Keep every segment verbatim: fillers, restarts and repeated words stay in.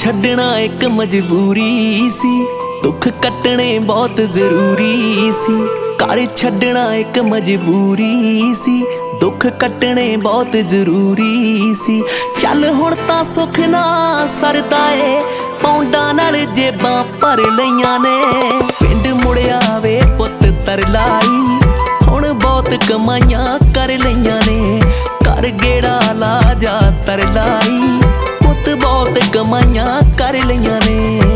छड्डना एक मजबूरी सी, दुख कट्टने बहुत जरूरी सी। घर छड्डना एक मजबूरी सी, दुख कट्टने बहुत जरूरी सी। चल हुण तां सुख ना सरदा ए, पौंडां नाल जेबां भर लईआं ने। पिंड मुड़िया वे पुत्त तरलाई, हुण बहुत कमाइयां कर लईआं ने। घर गेड़ा ला जा तरलाई, पुत्त बहुत कमाइयां कर लईआं ने।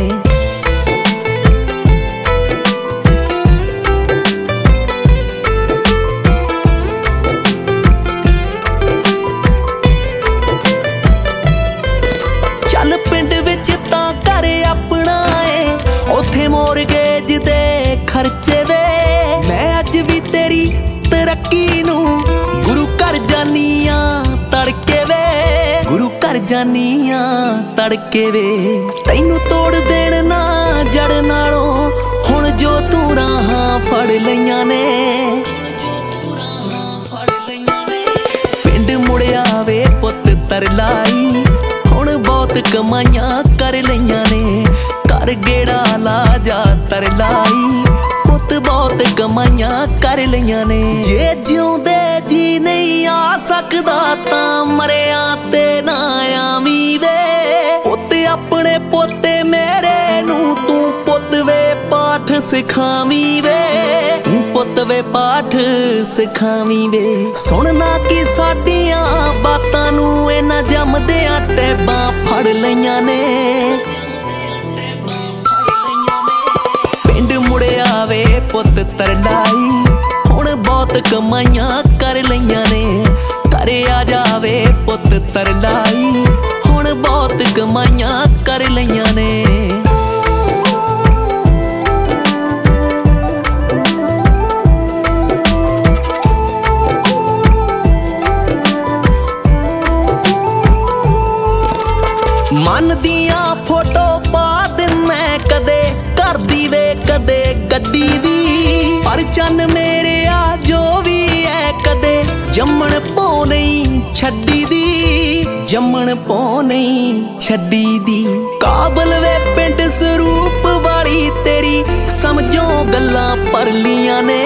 चल पिंड विच तां घर अपना ए, ओथे मोरगेज दे खर्चे वे। मैं अज भी तेरी तरक्की नूं गुरु घर जानी आ तड़के वे, गुरु घर जानी आ तड़के वे। तैनू तोड़ देण ना जड़ नालों, हुण जो तू राहां फड़ लईआं ने। पिंड मुड़िया वे पुत्त तरलाई, हुण बहुत कमाइयां कर लईआं ने। घर गेड़ा ला जा तरलाई, पुत्त बहुत कमाइयां कर लईआं ने। जे जिउंदे जी नहीं आ सकदा तां मरिया ते ना आवी वे। पुत्त अपने पोते मेरे नूं तू पुत्त वे पाठ सिखावी वे, तू पुत्त वे पाठ सिखावी वे। सुनना कि साडियां बातां नूं इन्हां जमदिआं टैबां फड़ लईआं ने। पिंड मुड़िया वे पुत्त तरलाई, हुण बहुत कमाइयां कर लईआं ने। घर आ जावे पुत्त तरलाई, हुण बहुत कमाइयां कर लईआं ने। मन दियां फोटो पा दिन्ने कदे घर दी वे कदे गड्डी दी। पर चन्न मेरे आ जो भी है कदे जम्मण पौ नहीं छड्डी दी, जम्मण पौ नहीं छड्डी दी। काबल वे पिंड स्वरूप वाली तेरी, समझो गल्लां परलियां ने।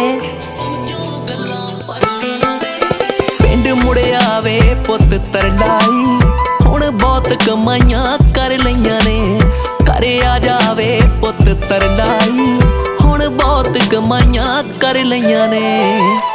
पिंड मुड़िया वे पुत्त तरलाई, हुण बहुत कमाइयां कर लईआं ने। घर आ जावे पुत्त तरलाई, हुण बहुत कमाइयां कर लईआं ने।